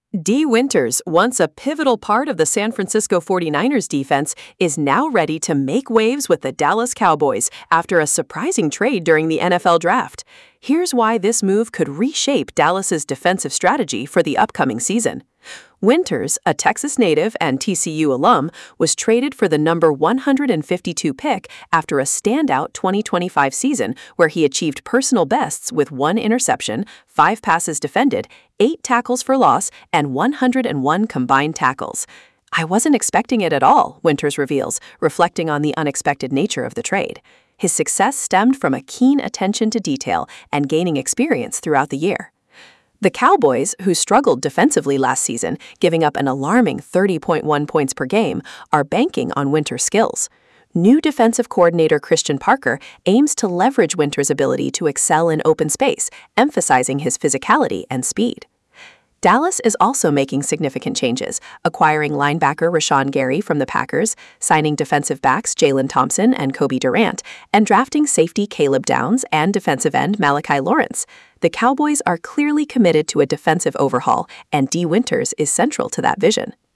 Dee Winters, once a pivotal part of the San Francisco 49ers defense, is now ready to make waves with the Dallas Cowboys after a surprising trade during the NFL draft. Here's why this move could reshape Dallas's defensive strategy for the upcoming season. Winters, a Texas native and TCU alum, was traded for the number 152 pick after a standout 2025 season where he achieved personal bests with 1 interception, 5 passes defended, 8 tackles for loss, and 101 combined tackles. "I wasn't expecting it at all," Winters reveals, reflecting on the unexpected nature of the trade. His success stemmed from a keen attention to detail and gaining experience throughout the year. The Cowboys, who struggled defensively last season, giving up an alarming 30.1 points per game, are banking on Winters' skills. New defensive coordinator Christian Parker aims to leverage Winters' ability to excel in open space, emphasizing his physicality and speed. Dallas is also making significant changes, acquiring linebacker Rashawn Gary from the Packers, signing defensive backs Jalen Thompson and Kobe Durant, and drafting safety Caleb Downs and defensive end Malachi Lawrence. The Cowboys are clearly committed to a defensive overhaul, and Dee Winters is central to that vision.